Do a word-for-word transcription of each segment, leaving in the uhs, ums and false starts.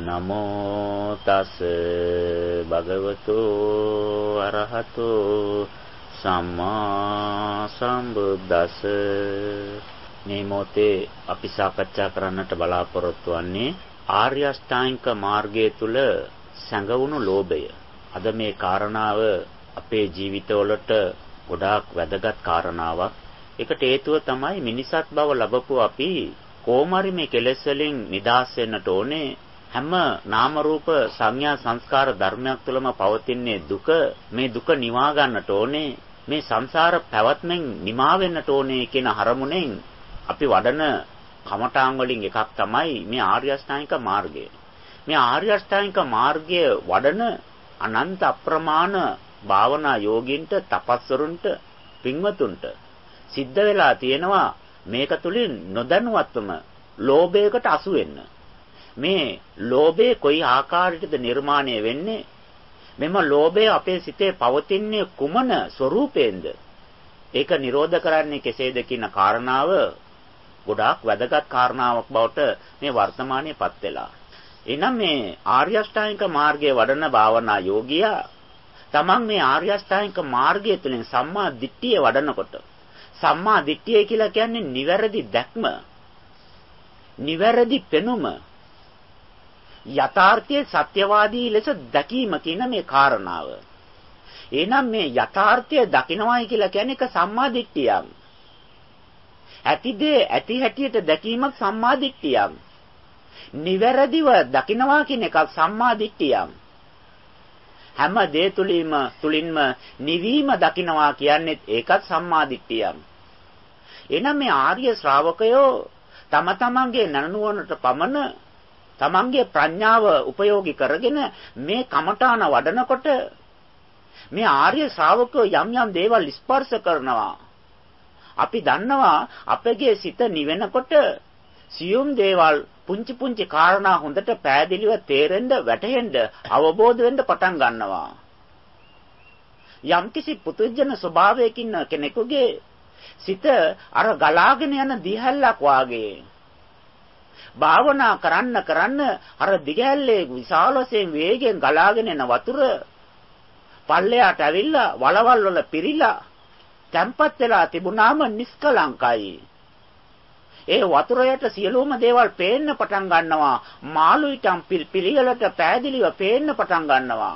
නමෝ තස් භගවතු අරහතු සම්මා සම්බුද්දස්ස. මේ මොහොතේ අපි සාකච්ඡා කරන්නට බලාපොරොත්තු වෙන්නේ ආර්ය අෂ්ටාංගික මාර්ගය තුල සැඟවුණු ලෝභය. අද මේ කාරණාව අපේ ජීවිතවලට ගොඩාක් වැදගත් කාරණාවක්. ඒකට හේතුව තමයි මිනිසත් බව ලැබපු අපි කොහොමරි මේ කෙලෙස් වලින් නිදහස් වෙන්නට ඕනේ. හැම නාම රූප සංඥා සංස්කාර ධර්මයක් තුළම පවතින්නේ දුක. මේ දුක නිවා ගන්නට ඕනේ. මේ සංසාර පැවැත්මෙන් නිමා වෙන්නට ඕනේ කියන හරමුණෙන් අපි වඩන කමඨාන් වලින් එකක් තමයි මේ ආර්ය අෂ්ටාංගික මාර්ගය. මේ ආර්ය අෂ්ටාංගික මාර්ගය වඩන අනන්ත අප්‍රමාණ භාවනා යෝගින්ට, තපස්වරුන්ට, පින්වතුන්ට සිද්ධ වෙලා තියෙනවා මේක තුලින් නොදැනුවත්වම ලෝභයකට අසු වෙන්න. මේ ලෝභය කොයි ආකාරයකද නිර්මාණය වෙන්නේ? මෙම ලෝභය අපේ සිතේ පවතින්නේ කුමන ස්වરૂපයෙන්ද? ඒක නිරෝධ කරන්නේ කෙසේද කියන කාරණාව ගොඩාක් වැදගත් කාරණාවක් බවට මේ වර්තමානයේපත් වෙලා. එනම් මේ ආර්ය අෂ්ටාංගික මාර්ගයේ වඩන භාවනා යෝගියා තමන් මේ ආර්ය අෂ්ටාංගික මාර්ගය තුළින් සම්මා දිට්ඨිය වඩනකොට, සම්මා දිට්ඨිය කියලා කියන්නේ නිවැරදි දැක්ම, නිවැරදි පෙනුම, යථාර්ථයේ සත්‍යවාදී ලෙස දැකීම කියන මේ කාරණාව. එහෙනම් මේ යථාර්ථය දකිනවායි කියලා කියන්නේ ඒක සම්මා දිට්ඨියක්. ඇතිදේ ඇති හැටියට දැකීමක් සම්මා දිට්ඨියක්. නිවැරදිව දකිනවා කියන එක සම්මා දිට්ඨියක්. හැම දේ තුලින්ම තුලින්ම නිවීම දකිනවා කියන්නේ ඒකත් සම්මා දිට්ඨියක්. එහෙනම් මේ ආර්ය ශ්‍රාවකයෝ තම තමන්ගේ නනුවනට පමණ තමන්ගේ ප්‍රඥාව උපයෝගී කරගෙන මේ කමඨාන වඩනකොට මේ ආර්ය ශ්‍රාවකයෝ යම් යම් දේවල් ස්පර්ශ කරනවා. අපි දන්නවා අපගේ සිත නිවෙනකොට සියුම් දේවල්, පුංචි පුංචි කාරණා හොඳට පෑදිලිව තේරෙන්න, වැටහෙන්න, අවබෝධ වෙන්න පටන් ගන්නවා. යම්කිසි පුදුජන ස්වභාවයකින් කෙනෙකුගේ සිත අර ගලාගෙන යන දිහැල්ලක් වාගේ. භාවනා කරන්න කරන්න අර දිගැල්ලේ විශාල වශයෙන් වේගෙන් ගලාගෙන යන වතුර පල්ලයට ඇවිල්ලා වලවල් වල පිරීලා තැම්පත් වෙලා තිබුණාම නිස්කලංකයි. ඒ වතුර යට සියලුම දේවල් පේන්න පටන් ගන්නවා. මාළුයිටම් පිළිවෙලට පෑදිලිව පේන්න පටන් ගන්නවා.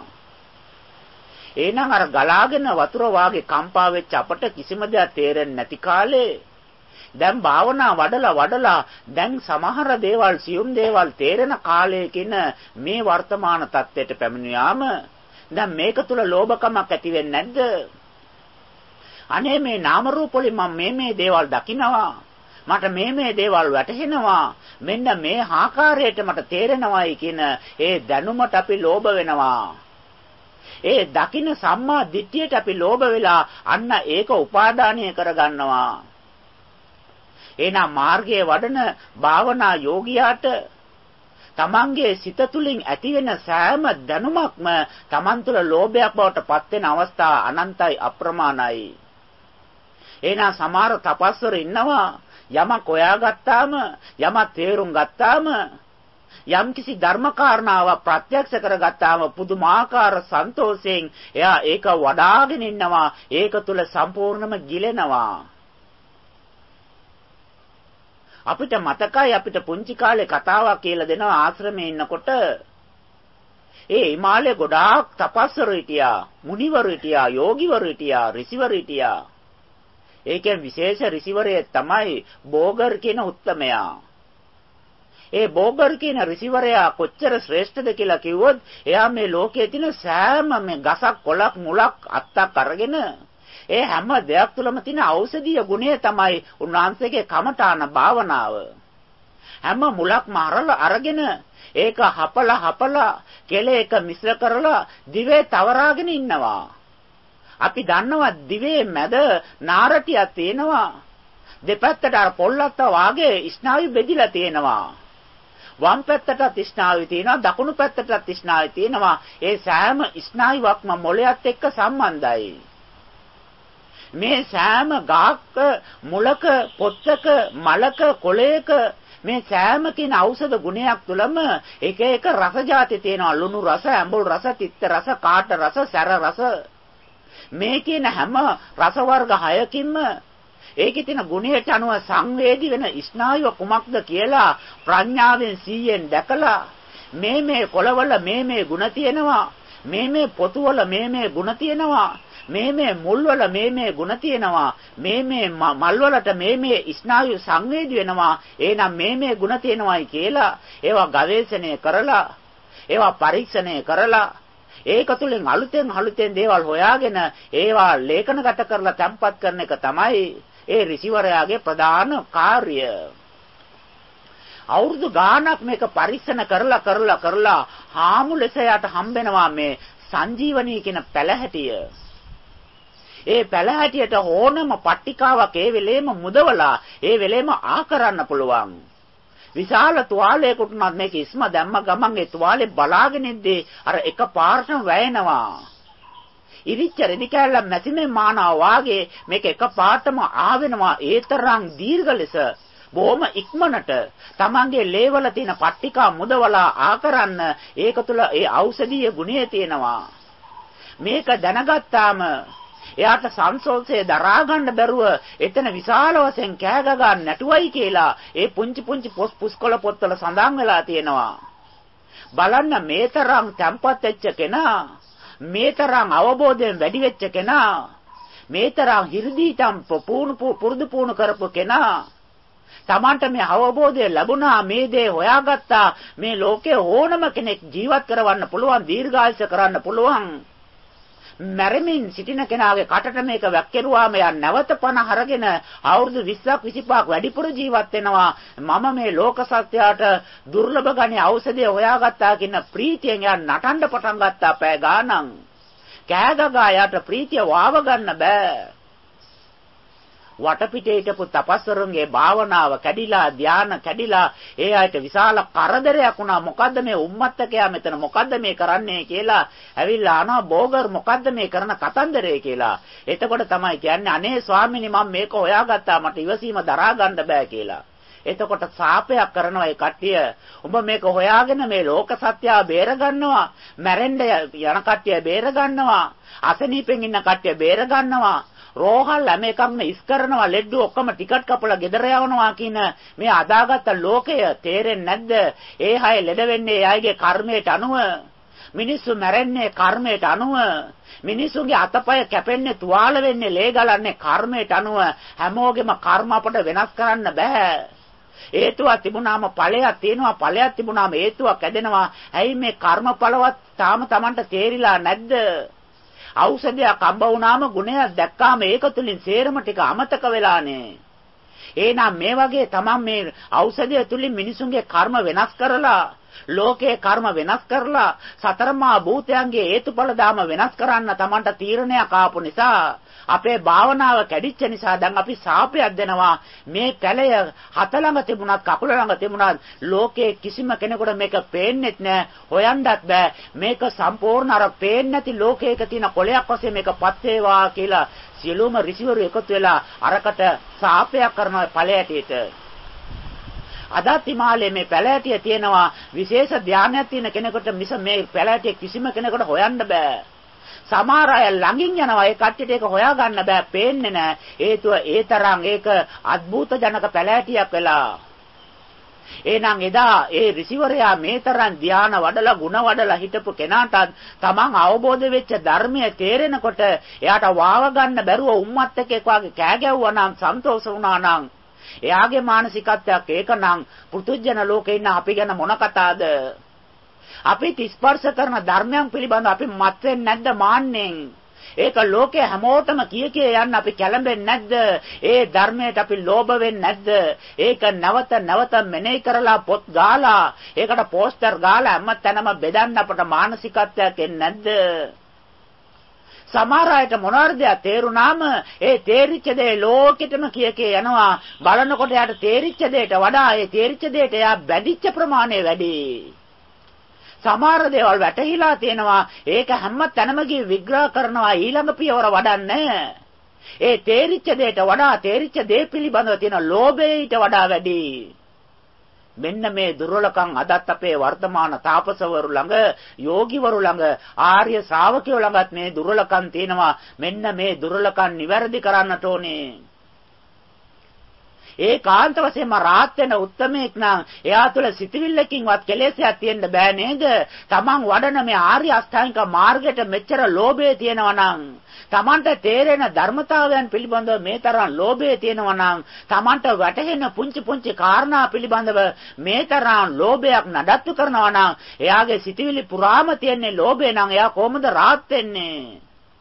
එහෙනම් අර ගලාගෙන වතුර වාගේ කම්පා වෙච්ච අපට කිසිම දෙයක් තේරෙන්නේ නැති කාලේ දැන් භාවනා වඩලා වඩලා දැන් සමහර දේවල්, සියුම් දේවල් තේරෙන කාලයකින් මේ වර්තමාන தත්ත්වයට පැමිණියාම දැන් මේක තුල ලෝභකමක් ඇති වෙන්නේ නැද්ද? අනේ මේ නාම රූප වලින් මම මේ මේ දේවල් දකිනවා. මට මේ මේ දේවල් වැටහෙනවා. මෙන්න මේ ආකාරයට මට තේරෙනවායි කියන ඒ දැනුමට අපි ලෝභ වෙනවා. ඒ දකින්න සම්මා දිට්ඨියට අපි ලෝභ වෙලා අන්න ඒක උපාදානීය කරගන්නවා. එහෙනම් මාර්ගයේ වඩන භාවනා යෝගියාට තමන්ගේ සිත තුළින් ඇතිවෙන සෑම දැනුමක්ම තමන් තුළ ලෝභයක් බවට පත් වෙන අවස්ථා අනන්තයි, අප්‍රමාණයි. එහෙනම් සමහර තපස්වර ඉන්නවා යමක් හොයාගත්තාම, යමක් තේරුම් ගත්තාම, යම්කිසි ධර්ම කාරණාවක් ප්‍රත්‍යක්ෂ කරගත්තාම පුදුමාකාර සන්තෝෂයෙන් එයා ඒක වඩාගෙන ඉන්නවා. ඒක තුල සම්පූර්ණම ගිලෙනවා. අපිට මතකයි අපිට පුංචි කාලේ කතාවක් කියලා දෙනවා ආශ්‍රමයේ ඉන්නකොට. ඒ හිමාලයේ ගොඩාක් තපස්වරු හිටියා, මුනිවරු හිටියා, යෝගිවරු හිටියා, ඍෂිවරු හිටියා. ඒකෙන් විශේෂ ඍෂිවරයෙක් තමයි බෝගර් කියන උත්තමයා. ඒ බෝගර් කියන ඍෂිවරයා කොච්චර ශ්‍රේෂ්ඨද කියලා කිව්වොත් එයා මේ ලෝකයේ තියෙන සෑම මේ ගසක්, කොළක්, මුලක්, අත්තක් අරගෙන ඒ හැම දෙයක් තුළම තියෙන ඖෂධීය ගුණය තමයි උන්වහන්සේගේ කමඨාන භාවනාව. හැම මුලක්ම අරගෙන ඒක හපලා හපලා කෙලේ එක මිශ්‍ර කරලා දිවේ තවරාගෙන ඉන්නවා. අපි දන්නවා දිවේ මැද නාරටියක් තියෙනවා. දෙපැත්තට අර පොල්ලත්ත වාගේ ස්නායු බෙදිලා තියෙනවා. වම් පැත්තටත් ස්නායු තියෙනවා, දකුණු පැත්තටත් ස්නායු තියෙනවා. ඒ සෑම ස්නායුවක්ම මොළයත් එක්ක සම්බන්ධයි. මේ සෑම ගාක, මුලක, පොත්තක, මලක, කොළයක මේ සෑම කින ඖෂධ ගුණයක් තුළම එක එක රස જાති තියෙනවා. ලුණු රස, ඇඹුල් රස, තිත්ත රස, කාට රස, සැර රස. මේ කියන හැම රස වර්ග හයකින්ම ඒකේ තියෙන ගුණයට අනුව සංවේදී වෙන ස්නායුව කුමක්ද කියලා ප්‍රඥාවෙන් සීයෙන් දැකලා මේ මේ කොළවල මේ මේ ගුණ තියෙනවා. මේ මේ පොතුවල මේ මේ ගුණ තියෙනවා. මේ මේ මුල්වල මේ මේ ගුණ තියෙනවා. මේ මේ මල්වලට මේ මේ ස්නායු සංවේදී වෙනවා. එහෙනම් මේ මේ ගුණ තියෙනවායි කියලා ඒවා ගවේෂණය කරලා ඒවා පරීක්ෂණය කරලා ඒක තුළින් අලුතෙන් අලුතෙන් දේවල් හොයාගෙන ඒවා ලේඛනගත කරලා තැම්පත් කරන එක තමයි ඒ ඍෂිවරයාගේ ප්‍රධාන කාර්යය. අවුරුදු ගාණක් මේක පරීක්ෂණ කරලා කරලා කරලා හාමු ලෙස යට හම්බෙනවා මේ සංජීවනී කියන පැලහැටිය. ඒ පැලහැටියට ඕනම පට්ටිකාවක් ඒ වෙලේම මුදවලා ඒ වෙලේම ආ කරන්න පුළුවන්. විශාල තුවාලයකට උනත් මේක ඉස්ම දැම්ම ගමන් ඒ තුවාලේ බලාගෙන ඉද්දී අර එක පාරටම වැයෙනවා. ඉරිච්ච රෙදි කැල්ල මැසිමේ මානවා වාගේ මේක එක පාරටම ආවෙනවා. ඒ තරම් දීර්ඝ ලෙස බොහොම ඉක්මනට තමන්ගේ ලේවල තියෙන පට්ටිකා මුදවලා ආ කරන්න ඒක තුල ඒ ඖෂධීය ගුණය තියෙනවා. මේක දැනගත්තාම එයාට සංසෝෂය දරා ගන්න බැරුව එතන විශාල වශයෙන් කෑ ගගා නැටුවයි කියලා ඒ පුංචි පුංචි පොස් පුස්කොළ පොත්වල සඳහන් වෙලා තියෙනවා. බලන්න මේ තරම් තැම්පත් වෙච්ච කෙනා, මේ තරම් අවබෝධයෙන් වැඩි වෙච්ච කෙනා, මේ තරම් හිර්දීතම් පුරුදු පුහුණු කරපු කෙනා තමන්ට මේ අවබෝධය ලැබුණා, මේ දේ හොයාගත්තා, මේ ලෝකේ ඕනම කෙනෙක් ජීවත් කරවන්න පුළුවන්, දීර්ඝායස කරන්න පුළුවන්. මැරෙමින් සිටින කෙනාගේ කටට මේක වැක්කිරුවාම යා නැවත පණ අරගෙන අවුරුදු විස්සක් විසිපහක් වැඩිපුර ජීවත් වෙනවා. මම මේ ලෝක සත්‍යයට දුර්ලභ ගණේ ඖෂධය හොයාගත්තා කියන ප්‍රීතියෙන් යා නටන්න පටන් ගත්තා පෑ ගානක්. කෑගගා යාට ප්‍රීතිය වාව ගන්න බෑ. වටපිටේ හිටපු තපස්වරුන්ගේ භාවනාව කැඩිලා, ධානය කැඩිලා, ඒ අයට විශාල කරදරයක් වුණා. මොකද්ද මේ උම්මත්තකයා මෙතන මොකද්ද මේ කරන්නේ කියලා ඇවිල්ලා අහනවා, බෝගර් මොකද්ද මේ කරන කතන්දරේ කියලා. එතකොට තමයි කියන්නේ අනේ ස්වාමීනි මම මේක හොයාගත්තා, මට ඉවසීම දරා ගන්න බෑ කියලා. එතකොට සාපයක් කරනවා ඒ කට්ටිය. උඹ මේක හොයාගෙන මේ ලෝක සත්‍යය බේර ගන්නවා, මැරෙන්න යන කට්ටිය බේර ගන්නවා, අසනීපෙන් ඉන්න කට්ටිය බේර ගන්නවා, රෝහල් හැම එකක්ම ඉස් කරනවා, ලෙඩ්ඩු ඔක්කොම ටිකට් කපලා ගෙදර යවනවා කියන මේ අදාගත්ත ලෝකය තේරෙන්නේ නැද්ද? ඒ අය ලෙඩ වෙන්නේ ඒ අයගේ කර්මයට අනුව, මිනිස්සු මැරෙන්නේ කර්මයට අනුව, මිනිසුන්ගේ අතපය කැපෙන්නේ, තුවාල වෙන්නේ, ලේ ගලන්නේ කර්මයට අනුව. හැමෝගෙම කර්ම අපට වෙනස් කරන්න බෑ. හේතුවක් තිබුණාම ඵලයක් තියෙනවා, ඵලයක් තිබුණාම හේතුවක් ඇදෙනවා. ඇයි මේ කර්මඵලවත් තාම Tamanට තේරිලා නැද්ද? ඖෂධයක් අම්බ වුණාම ගුණයක් දැක්කාම ඒක තුලින් සේරම ටික අමතක වෙලානේ. එහෙනම් මේ වගේ තමන් මේ ඖෂධය තුලින් මිනිසුන්ගේ කර්ම වෙනස් කරලා, ලෝකයේ කර්ම වෙනස් කරලා, සතරමා භූතයන්ගේ හේතුඵල දාම වෙනස් කරන්න තමන්ට තීරණයක් ආපු නිසා, අපේ භාවනාව කැඩිච්ච නිසා දැන් අපි සාපයක් දෙනවා. මේ පැලය හත ළඟ තිබුණත්, කකුල ළඟ තිබුණත් ලෝකයේ කිසිම කෙනෙකුට මේක පේන්නෙත් නෑ, හොයන්නත් බෑ. මේක සම්පූර්ණ අර පේන්නේ නැති ලෝකයක තියෙන කොලයක් වශයෙන් මේකපත් වේවා කියලා සියලුම ඍෂිවරු එකතු වෙලා අරකට සාපයක් කරන ඵලයටට. අදත් හිමාලයේ මේ පැලෑටිය තියෙනවා, විශේෂ ධානයක් තියෙන කෙනෙකුට මිස මේ පැලෑටිය කිසිම කෙනෙකුට හොයන්න බෑ. සමහර අය ළඟින් යනවා, ඒ කට්ටියට ඒක හොයාගන්න බෑ, පේන්නේ නෑ. හේතුව ඒ තරම් ඒක අద్భుත ජනක පැලෑටියක් වෙලා. එහෙනම් එදා ඒ ඍෂිවරයා මේ තරම් ධාන වඩලා, ගුණ වඩලා හිටපු කෙනාට තමන් අවබෝධ වෙච්ච ධර්මය තේරෙනකොට එයාට වාව ගන්න බැරුව උම්මත්තකෙක් වගේ කෑ ගැව්වා නම්, සන්තෝෂ වුණා නම්, එයාගේ මානසිකත්වයක් ඒකනම් පෘථුජන ලෝකේ ඉන්න අපි ගැන මොන කතාවද? අපි ස්පර්ශ කරන ධර්මයන් පිළිබඳව අපි මත් වෙන්නේ නැද්ද මාන්නෙන්? ඒක ලෝකේ හැමෝටම කිය කිය යන්න අපි කැළඹෙන්නේ නැද්ද? ඒ ධර්මයට අපි ලෝභ වෙන්නේ නැද්ද? ඒක නැවත නැවත මෙනෙහි කරලා පොත් ගාලා, ඒකට පෝස්ටර් ගාලා හැම තැනම බෙදන්න අපට මානසිකත්වයක් එන්නේ නැද්ද? සමහර අයට මොනවාරද තේරුණාම ඒ තේරිච්ච දේ ලෝකෙටම කිය කිය යනවා. බලනකොට යාට තේරිච්ච දේට වඩා ඒ තේරිච්ච දේට යා බැඳිච්ච ප්‍රමාණය වැඩි. සමහර දේවල් වැටහිලා තියෙනවා, ඒක හැම තැනම ගිහින් විග්‍රහ කරනවා, ඊළඟ පියවර වඩන්නේ. ඒ තේරිච්ච දේට වඩා තේරිච්ච දේ පිළිබඳව තියෙන ලෝභය ඊට වඩා වැඩි. මෙන්න මේ දුර්වලකම් අදත් අපේ වර්තමාන තාපසවරු ළඟ, යෝගිවරු ළඟ, ආර්ය ශ්‍රාවකයෝ ළඟත් මේ දුර්වලකම් තියෙනවා. මෙන්න මේ දුර්වලකම් නිවැරදි කරන්නට ඕනේ. ඒකාන්ත වශයෙන්ම රාහත් වෙන උත්තමයෙක් නම් එයා තුළ සිතවිල්ලකින්වත් කෙලෙසයක් තියෙන්න බෑ නේද? තමන් වඩන මේ ආර්ය අෂ්ටාංගික මාර්ගයට මෙච්චර ලෝභය තියෙනවා නම්, තමන්ට තේරෙන ධර්මතාවයන් පිළිබඳව මේ තරම් ලෝභය තියෙනවා නම්, තමන්ට වැටහෙන පුංචි පුංචි කාරණා පිළිබඳව මේ තරම් ලෝභයක් නඩත්තු කරනවා නම්, එයාගේ සිතවිලි පුරාම තියෙන්නේ ලෝභය නම් එයා කොහොමද රාහත් වෙන්නේ?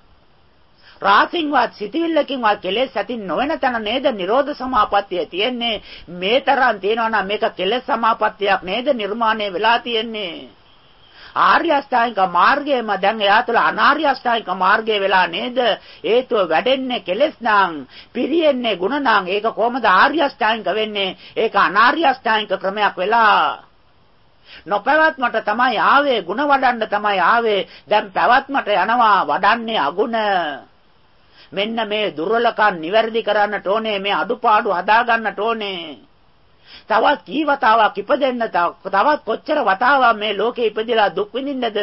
රාසින්වත් සිතවිල්ලකින්වත් කෙලෙස් ඇති නොවන තැන නේද නිරෝධ සමාපත්තිය තියෙන්නේ. මේ තරම් තියෙනවා නම් මේක කෙලෙස් සමාපත්තියක් නේද නිර්මාණය වෙලා තියෙන්නේ. ආර්ය අෂ්ටාංගික මාර්ගයම දැන් එයා තුළ අනාර්ය අෂ්ටාංගික මාර්ගය වෙලා නේද? හේතුව වැඩෙන්නේ කෙලෙස් නම්, පිරියෙන්නේ ಗುಣ නම්. ඒක කොහොමද ආර්ය අෂ්ටාංගික වෙන්නේ? ඒක අනාර්ය අෂ්ටාංගික ක්‍රමයක් වෙලා. නොපැවැත්මට තමයි ආවේ, ಗುಣ වඩන්න තමයි ආවේ. දැන් පැවැත්මට යනවා, වඩන්නේ අගුණ. මෙන්න මේ දුර්වලකම් නිවැරදි කරන්නට ඕනේ, මේ අඩුපාඩු හදා ගන්නට ඕනේ. තවත් කී වතාවක් ඉපදෙන්න, තවත් කොච්චර වතාවක් මේ ලෝකේ ඉපදිලා දුක් විඳින්නද?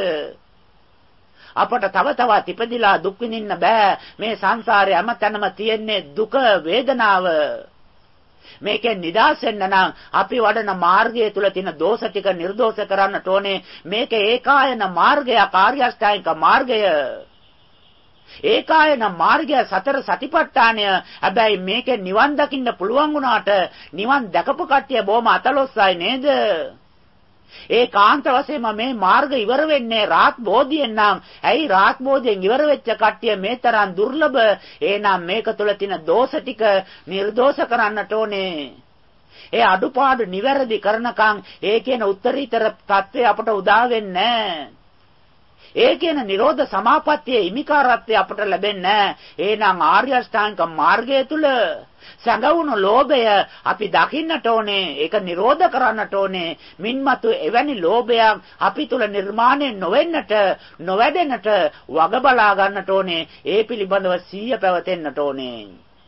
අපට තව තවත් ඉපදිලා දුක් විඳින්න බෑ. මේ සංසාරේ හැමතැනම තියෙන්නේ දුක, වේදනාව. මේකෙන් නිදහස් වෙන්න නම් අපි වඩන මාර්ගය තුල තියෙන දෝෂ ටික නිර්දෝෂ කරන්නට ඕනේ. මේක ඒකායන මාර්ගය, ආර්ය අෂ්ටාංගික මාර්ගය. ඒකායන මාර්ගය සතර සතිපට්ඨානය. හැබැයි මේකෙන් නිවන් දකින්න පුළුවන් වුණාට නිවන් දැකපු කට්ටිය බොහොම අතලොස්සයි නේද? ඒකාන්ත වශයෙන්ම මේ මාර්ග ඉවර වෙන්නේ රාත් බෝධියෙන් නම්. ඇයි රාත් බෝධියෙන් ඉවර වෙච්ච කට්ටිය මේ තරම් දුර්ලභ? එහෙනම් මේක තුල තියෙන දෝෂ ටික නිර්දෝෂ කරන්නට ඕනේ. ඒ අඩුපාඩු නිවැරදි කරනකම් ඒ කියන උත්තරීතර தත්ත්වය අපට උදා වෙන්නේ නැහැ. ඒ කියන නිරෝධ සමාපත්තියේ හිමිකාරත්වය අපට ලැබෙන්නේ නැහැ. එහෙනම් ආර්ය අෂ්ටාංගික මාර්ගය තුල සැඟවුණු ලෝභය අපි දකින්නට ඕනේ. ඒක නිරෝධ කරන්නට ඕනේ. මින්මතු එවැනි ලෝභයක් අපි තුල නිර්මාණය නොවෙන්නට, නොවැඩෙන්නට වග බලා ගන්නට ඕනේ. ඒ පිළිබඳව සිහිය පැවතෙන්නට ඕනේ.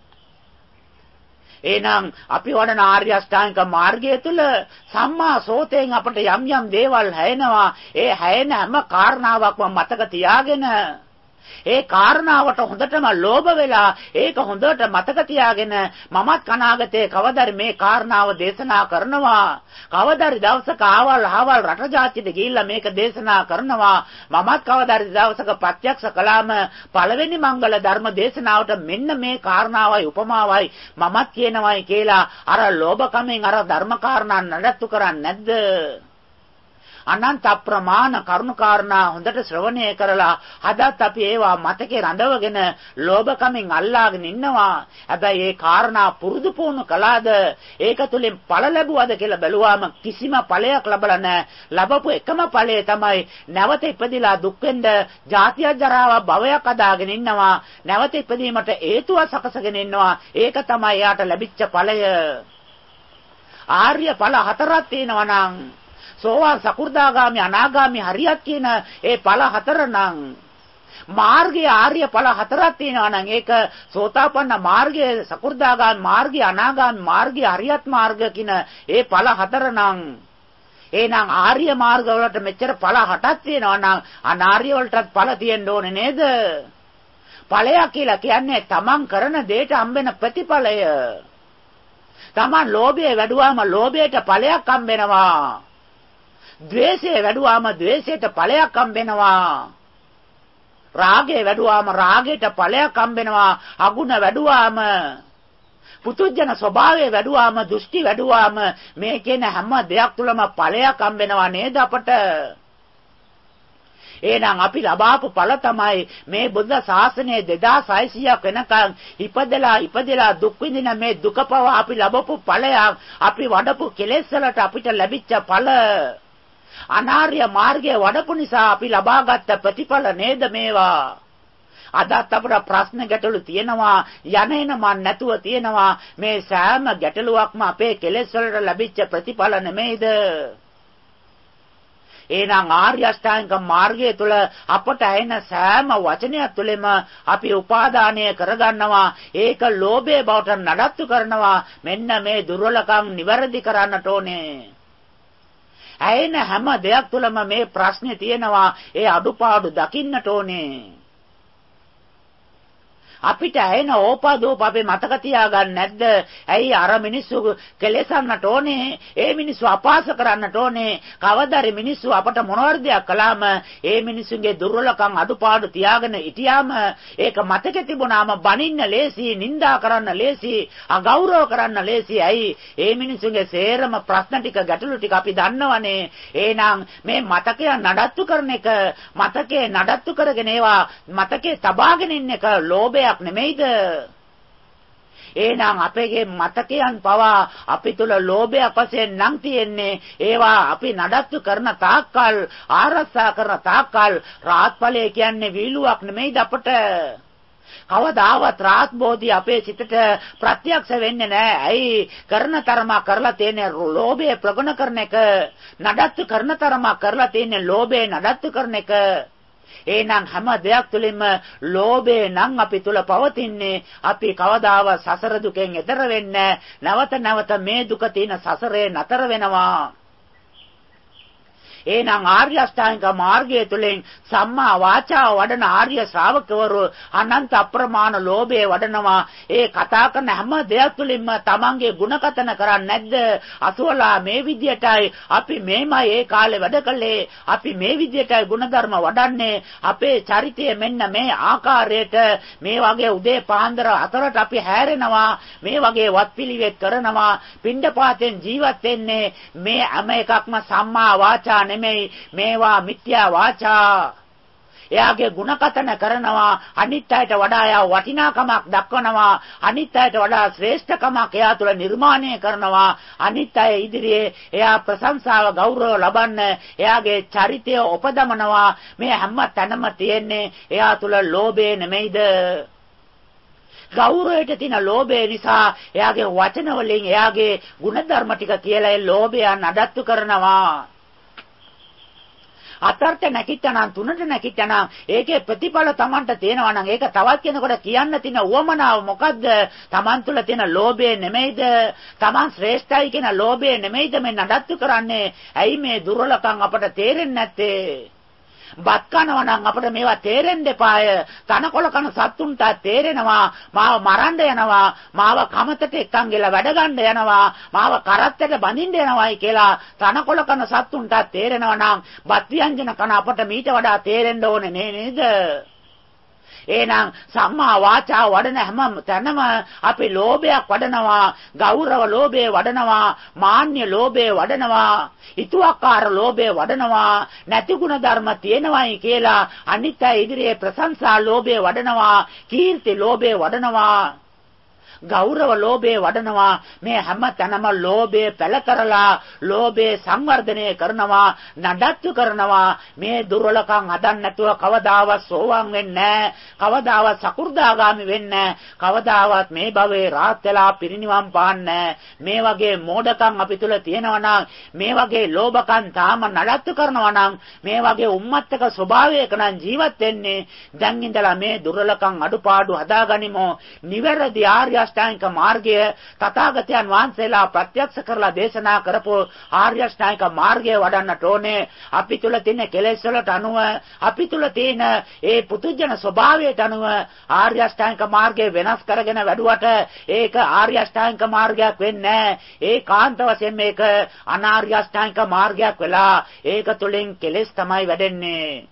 එහෙනම් අපි වඩන ආර්ය අෂ්ටාංගික මාර්ගය තුල සම්මා සෝතෙන් අපට යම් යම් දේවල් හැයෙනවා. ඒ හැයෙන හැම කාරණාවක්ම මතක තියාගෙන ඒ කාරණාවට හොඳටම ලෝභ වෙලා ඒක හොඳට මතක තියාගෙන මමත් කනාගතේ කවදාරි මේ කාරණාව දේශනා කරනවා. කවදාරි දවසක ආවල් ආවල් රට ජාතියට ගිහිල්ලා මේක දේශනා කරනවා. මමත් කවදාරි දවසක ප්‍රත්‍යක්ෂ කළාම පළවෙනි මංගල ධර්ම දේශනාවට මෙන්න මේ කාරණාවයි උපමාවයි මමත් කියනවායි කියලා අර ලෝභකමෙන් අර ධර්ම කාරණා නඩත්තු කරන්නේ නැද්ද? අනන්ත අප්‍රමාණ කරුණු කාරණා හොඳට ශ්‍රවණය කරලා හදත් අපි ඒවා මතකේ රඳවගෙන ලෝභකමින් අල්ලාගෙන ඉන්නවා. හැබැයි ඒ කාරණා පුරුදු පුහුණු කළාද, ඒක තුලින් ඵල ලැබුවද කියලා බැලුවාම කිසිම ඵලයක් ලැබලා නැහැ. ලැබපු එකම ඵලය තමයි නැවත ඉපදිලා දුක් වෙන්න, ජාතිය ජරාව භවයක් අදාගෙන ඉන්නවා. නැවත ඉපදීමට හේතුව සකසගෙන ඉන්නවා. ඒක තමයි යාට ලැබිච්ච ඵලය. ආර්ය ඵල හතරක් තියෙනවා නම් සෝවාන් සකු르දාගාමි අනාගාමි හරියක් කියන ඒ ඵල හතර නම් මාර්ගයේ ආර්ය ඵල හතරක් තියෙනවා නම් ඒක සෝතාපන්න මාර්ගයේ සකු르දාගාමි මාර්ගයේ අනාගාමි මාර්ගයේ හරියත් මාර්ග කියන ඒ ඵල හතර නම් එහෙනම් ආර්ය මාර්ග වලට මෙච්චර ඵල හටක් තියෙනවා නම් අනාර්ය වලටත් ඵල තියෙන්න ඕනේ නේද? ඵලය කියලා කියන්නේ තමන් කරන දෙයට හම්බෙන ප්‍රතිඵලය. තමන් ලෝභය වැඩුවාම ලෝභයට ඵලයක් හම්බෙනවා. ද්වේෂය වැඩුවාම ද්වේෂයට ඵලයක් හම්බෙනවා. රාගය වැඩුවාම රාගයට ඵලයක් හම්බෙනවා. අගුණ වැඩුවාම, පුතුජන ස්වභාවය වැඩුවාම, දෘෂ්ටි වැඩුවාම මේ කියන හැම දෙයක් තුළම ඵලයක් හම්බෙනවා නේද අපට? එහෙනම් අපි ලබාපු ඵල තමයි මේ බුද්ධ ශාසනයේ දෙදාස් හයසියයක් වෙනකන් ඉපදලා ඉපදලා දුක් විඳින මේ දුක පව අපි ලබපු ඵලයක්. අපි වඩපු කෙලෙස් වලට අපිට ලැබිච්ච ඵල. අනාර්ය මාර්ගයේ වඩපු නිසා අපි ලබාගත් ප්‍රතිඵල නේද මේවා? අදත් අපට ප්‍රශ්න ගැටලු තියෙනවා, යන එන මන් නැතුව තියෙනවා. මේ සෑම ගැටලුවක්ම අපේ කෙලෙස් වලට ලැබිච්ච ප්‍රතිඵල නෙමෙයිද? එහෙනම් ආර්ය අෂ්ටාංගික මාර්ගය තුළ අපට ඇහෙන සෑම වචනයක් තුළම අපි උපාදානය කරගන්නවා. ඒක ලෝභයේ බවට නඩත්තු කරනවා. මෙන්න මේ දුර්වලකම් නිවැරදි කරන්නට ඕනේ. ඇයෙන හැම දෙයක් තුළම මේ ප්‍රශ්නේ තියෙනවා. ඒ අඩුපාඩු දකින්නට ඕනේ. අපිට ඇයෙන ඕපාදෝප අපේ මතක තියාගන්න නැද්ද? ඇයි අර මිනිස්සු කෙලෙසන්නට ඕනේ? ඒ මිනිස්සු අපහාස කරන්නට ඕනේ? කවදාරි මිනිස්සු අපට මොනවාරි දෙයක් කළාම ඒ මිනිස්සුන්ගේ දුර්වලකම් අඩුපාඩු තියාගෙන හිටියාම ඒක මතකෙ තිබුණාම බනින්න ලේසි, නිඳා කරන්න ලේසි, අගෞරව කරන්න ලේසි. ඇයි? ඒ මිනිස්සුන්ගේ සේරම ප්‍රශ්න ටික, ගැටලු ටික අපි දන්නවනේ. එහෙනම් මේ මතකය නඩත්තු කරන එක, මතකේ නඩත්තු කරගෙන ඒවා මතකේ තබාගෙන ඉන්න එක ලෝභය නෙමෙයිද? එහෙනම් අපේ මතකයන් පවා අපි තුල ලෝභයක් වශයෙන් නම් තියෙන්නේ. ඒවා අපි නඩත්තු කරන තාක්කල්, ආරක්ෂා කරන තාක්කල් රාත්පලයේ කියන්නේ වීලුවක් නෙමෙයිද අපට? කවදාවත් රාත් බෝධි අපේ සිතට ප්‍රත්‍යක්ෂ වෙන්නේ නැහැ. ඇයි? කරන තරම කරලා තියෙන ලෝභය ප්‍රගුණ කරන එක, නඩත්තු කරන තරම කරලා තියෙන ලෝභය නඩත්තු කරන එක. එහෙනම් හැම දෙයක් තුළින්ම ලෝභය නම් අපි තුල පවතින්නේ. අපි කවදාවත් සසර දුකෙන් එතර වෙන්නේ නැවත නැවත මේ දුක තියෙන සසරේ නතර වෙනවා. එහෙනම් ආර්ය අෂ්ටාංගික මාර්ගය තුළින් සම්මා වාචාව වඩන ආර්ය ශ්‍රාවකවරු අනන්ත අප්‍රමාණ ලෝභය වඩනවා. ඒ කතා කරන හැම දෙයක් තුළින්ම තමන්ගේ ಗುಣකතන කරන්නේ නැද්ද? අසුවලා මේ විදියටයි අපි මේමයි ඒ කාලේ වැඩ කළේ. අපි මේ විදියටයි ಗುಣධර්ම වඩන්නේ. අපේ චරිතය මෙන්න මේ ආකාරයට මේ වගේ උදේ පාන්දර අතරට අපි හැරෙනවා. මේ වගේ වත්පිළිවෙත් කරනවා. පිණ්ඩපාතෙන් ජීවත් වෙන්නේ. මේ හැම එකක්ම සම්මා වාචා නෙමෙයි, මේවා මිත්‍යා වාචා. එයාගේ ಗುಣකතන කරනවා. අනිත් අයට වඩා එයා වටිනාකමක් දක්වනවා. අනිත් අයට වඩා ශ්‍රේෂ්ඨකමක් එයා තුළ නිර්මාණය කරනවා. අනිත් අය ඉදිරියේ එයා ප්‍රශංසාව ගෞරව ලබන්න එයාගේ චරිතය උපදමනවා. මේ හැම තැනම තියෙන්නේ එයා තුළ ලෝභය නෙමෙයිද? ගෞරවයට තියෙන ලෝභය නිසා එයාගේ වචන වලින් එයාගේ ಗುಣධර්ම ටික කියලා ඒ ලෝභය නඩත්තු කරනවා. අතරට නැකිටනම් තුනට නැකිටනම් ඒකේ ප්‍රතිඵල Tamanට තේනවා නම් ඒක තවත් කෙනෙකුට කියන්න තියෙන උවමනාව මොකද්ද? Taman තුල තියෙන ලෝභය නෙමෙයිද? Taman ශ්‍රේෂ්ඨයි කියන ලෝභය නෙමෙයිද මේ නඩත්තු කරන්නේ? ඇයි මේ දුර්වලකම් අපට තේරෙන්නේ නැත්තේ? බත් කනවා නම් අපිට මේවා තේරෙන්න එපාය. තනකොළ කන සත්තුන්ට තේරෙනවා මාව මරන්න යනවා, මාව කමතට එක්කන් ගිහලා වැඩ ගන්න යනවා, මාව කරත්තට බඳින්න යනවායි කියලා තනකොළ කන සත්තුන්ට තේරෙනවා නම් බත් ව්‍යංජන කන අපට මීට වඩා තේරෙන්න ඕනේ නේද? එහෙනම් සම්මා වාචා වඩන හැම තැනම අපි ලෝභයක් වඩනවා, ගෞරව ලෝභය වඩනවා, මාන්‍ය ලෝභය වඩනවා, ඊතුවක්කාර ලෝභය වඩනවා, නැති ගුණ ධර්ම තියෙනවායි කියලා අනිත් අය ඉදිරියේ ප්‍රශංසා ලෝභය වඩනවා, කීර්ති ලෝභය වඩනවා, ගෞරව ලෝභය වඩනවා. මේ හැම තැනම ලෝභය පැල කරලා ලෝභය සංවර්ධනය කරනවා, නඩත්තු කරනවා. මේ දුර්වලකම් හදන්න නැතුව කවදාවත් සෝවාන් වෙන්නේ නැහැ, කවදාවත් සකු르දාගාමි වෙන්නේ නැහැ, කවදාවත් මේ භවයේ රාත් වෙලා පිරිනිවන් පාන්නේ. මේ වගේ මෝඩකම් අපි තුල තියෙනවා නම්, මේ වගේ ලෝභකම් තාම නඩත්තු කරනවා නම්, මේ වගේ උම්මත්තක ස්වභාවයක නම් ජීවත් වෙන්නේ, දැන් ඉඳලා මේ දුර්වලකම් අඩුපාඩු හදාගනිමු. නිවැරදි ආර්ය අෂ්ටාංගික මාර්ගය තථාගතයන් වහන්සේලා ප්‍රත්‍යක්ෂ කරලා දේශනා කරපු ආර්ය අෂ්ටාංගික මාර්ගය වඩන්නට ඕනේ. අපි තුල තියෙන කෙලෙස් වලට අනුව, අපි තුල තියෙන ඒ පුදුජන ස්වභාවයට අනුව ආර්ය අෂ්ටාංගික මාර්ගය වෙනස් කරගෙන වැඩුවට ඒක ආර්ය අෂ්ටාංගික මාර්ගයක් වෙන්නේ නැහැ. ඒ කාන්ත වශයෙන් මේක අනාර්ය අෂ්ටාංගික මාර්ගයක් වෙලා ඒක තුලින් කෙලෙස් තමයි වැඩෙන්නේ.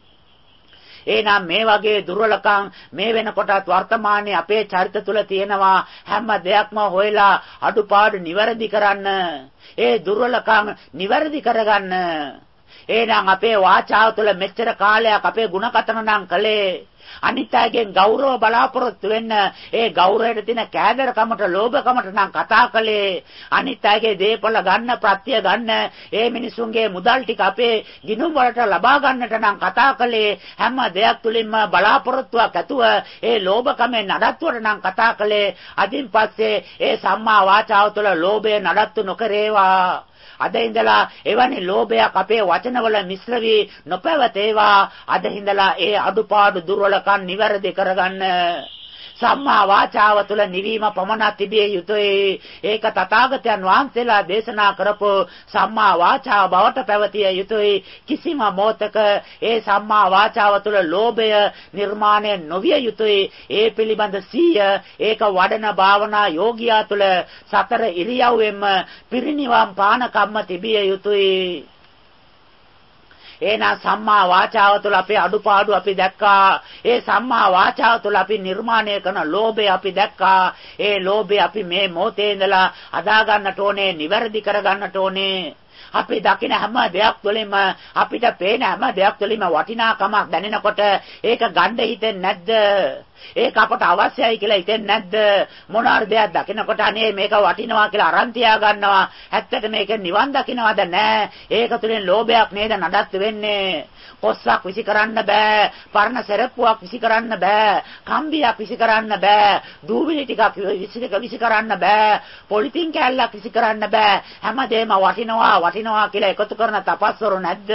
එහෙනම් මේ වගේ දුර්වලකම් මේ වෙනකොටත් වර්තමානයේ අපේ චරිත තුල තියෙනවා. හැම දෙයක්ම හොයලා අඩුපාඩු නිවැරදි කරන්න, ඒ දුර්වලකම් නිවැරදි කරගන්න. එහෙනම් අපේ වාචාව තුළ මෙච්චර කාලයක් අපේ ಗುಣකතන නම් කළේ අනිත් අයගෙන් ගෞරව බලාපොරොත්තු වෙන්න, ඒ ගෞරවයට තියෙන කෑදරකමට, ලෝභකමට නම් කතා කළේ. අනිත් අයගේ දේපල ගන්න, ප්‍රත්‍ය ගන්න, ඒ මිනිසුන්ගේ මුදල් ටික අපේ ගිණුම් වලට ලබා ගන්නට නම් කතා කළේ. හැම දෙයක් තුලින්ම බලාපොරොත්තුවක් ඇතුව ඒ ලෝභකමෙන් නඩත්තුවට නම් කතා කළේ. අදින් පස්සේ ඒ සම්මා වාචාව තුළ ලෝභය නඩත්තු නොකරේවා. අද ඉඳලා එවැනි ලෝභයක් අපේ වචනවල මිශ්‍ර වී නොපැවතේවා. අද ඉඳලා ඒ අඩුපාඩු දුර්වලකම් නිවැරදි කරගන්න. සම්මා වාචාව තුළ නිවීම පමණක් තිබිය යුතුයි. ඒක තථාගතයන් වහන්සේලා දේශනා කරපු සම්මා වාචාව බවට පැවතිය යුතුයි. කිසිම මොහතක ඒ සම්මා වාචාව තුළ ලෝභය නිර්මාණය නොවිය යුතුයි. ඒ පිළිබඳ සීය ඒක වඩන භාවනා යෝගියා තුළ සතර ඉරියව්වෙම පිරිනිවන් පාන කම්ම තිබිය යුතුයි. එහෙනම් සම්මා වාචාව තුළ අපේ අඩුපාඩු අපි දැක්කා. ඒ සම්මා වාචාව තුළ අපි නිර්මාණය කරන ලෝභය අපි දැක්කා. ඒ ලෝභය අපි මේ මොහොතේ ඉඳලා අදා ගන්නට ඕනේ, නිවැරදි කර ගන්නට ඕනේ. අපි දකින හැම දෙයක් තුළින්ම අපිට පේන හැම දෙයක් තුළින්ම වටිනාකමක් දැනෙනකොට ඒක ගන්න හිතෙන්නේ නැද්ද? ඒක අපට අවශ්‍යයි කියලා හිතෙන්නේ නැද්ද? මොනාර දෙයක් දකිනකොට අනේ මේක වටිනවා කියලා අරන් තියා ගන්නවා. ඇත්තට මේක නිවන් දකින්නවද නැහැ. ඒක තුළින් ලෝභයක් නේද නඩත්තු වෙන්නේ. කොස්සක් විසි කරන්න බෑ. පරණ සෙරප්පුවක් විසි කරන්න බෑ. කම්බියක් විසි කරන්න බෑ. දූවිලි ටිකක් විසි කරන්න බෑ. පොලිතින් කෑල්ලක් විසි කරන්න බෑ. හැමදේම වටිනවා වටිනවා කියලා එකතු කරන තපස්වරු නැද්ද?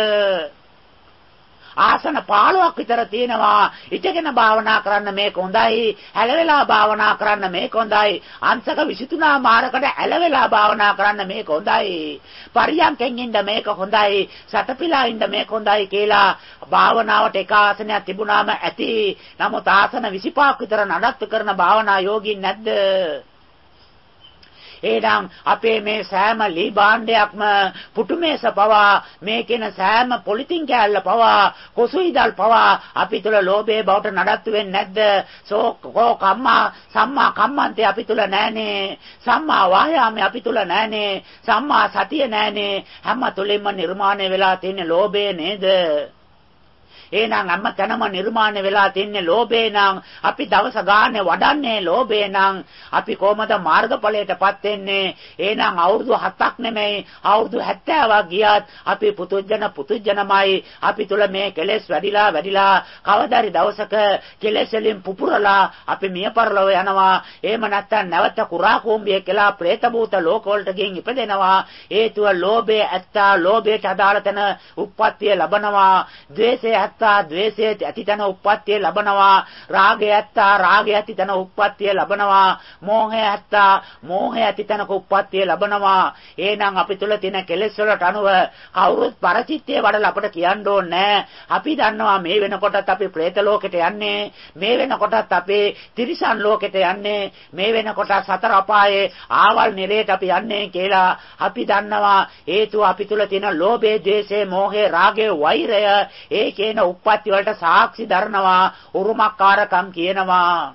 ආසන පහළොවක් විතර තියෙනවා. ඉතගෙන භාවනා කරන්න මේක හොඳයි. ඇලවෙලා භාවනා කරන්න මේක හොඳයි. අංශක විසිතුන මාරකට ඇලවෙලා භාවනා කරන්න මේක හොඳයි. පරියන්කෙන් ඉන්න මේක හොඳයි. සතපිලා ඉන්න මේක හොඳයි කියලා භාවනාවට එක ආසනයක් තිබුණාම ඇති. නමුත් ආසන විසිපහක් විතර නඩත්තු කරන භාවනා යෝගින් නැද්ද? එහෙනම් අපේ මේ සෑම ලී භාණ්ඩයක්ම පුටුමේස පවා මේ කියන සෑම පොලිතින් කෑල්ල පවා කොසුයිදල් පවා අපි තුල ලෝභයේ බවට නඩත්තු වෙන්නේ නැද්ද? සෝකෝ කම්මා සම්මා කම්මන්තේ අපි තුල නැහනේ. සම්මා වායාමයේ අපි තුල නැහනේ. සම්මා සතිය නැහනේ. හැම තුලින්ම නිර්මාණය වෙලා තියෙන ලෝභය නේද? එහෙනම් හැම තැනම නිර්මාණය වෙලා තින්නේ ලෝභේ නම් අපි දවස ගානේ වඩන්නේ ලෝභේ නම් අපි කොහමද මාර්ගඵලයටපත් වෙන්නේ? එහෙනම් අවුරුදු හතක් නෙමෙයි අවුරුදු හැත්තෑවක් ගියත් අපි පුතුජන පුතුජනමයි. අපි තුල මේ කෙලෙස් වැඩිලා වැඩිලා කවදාරි දවසක කෙලෙස් වලින් පුපුරලා අපි මිය පරලොව යනවා. එහෙම නැත්නම් නැවත කුරා කුඹිය කියලා പ്രേත භූත ලෝක වලට ගින් ඉපදෙනවා. හේතුව ලෝභය ඇත්තා ලෝභයට අදාළ තැන උප්පත්තිය ලබනවා. ද්වේෂය ද්වේෂයේ ඇතිතන උප්පත්තිය ලබනවා. රාගය ඇත්තා රාගය ඇතිතන උප්පත්තිය ලබනවා. මෝහය ඇත්තා මෝහය ඇතිතනක උප්පත්තිය ලබනවා. එහෙනම් අපි තුල තියෙන කෙලෙස් වලට අනුව කවුරුත් පරචිත්තය වඩලා අපට කියන්න ඕනේ. අපි දන්නවා මේ වෙනකොටත් අපි പ്രേත ලෝකෙට යන්නේ. මේ වෙනකොටත් අපේ තිරිසන් ලෝකෙට යන්නේ. මේ වෙනකොට සතර අපායේ ආවල් නිරේට අපි යන්නේ කියලා අපි දන්නවා. හේතුව අපි තුල තියෙන ලෝභය, ද්වේෂය, මෝහය, රාගය, වෛරය ඒ කියන උප්පත්ති වලට සාක්ෂි දරනවා. උරුමකාරකම් කියනවා.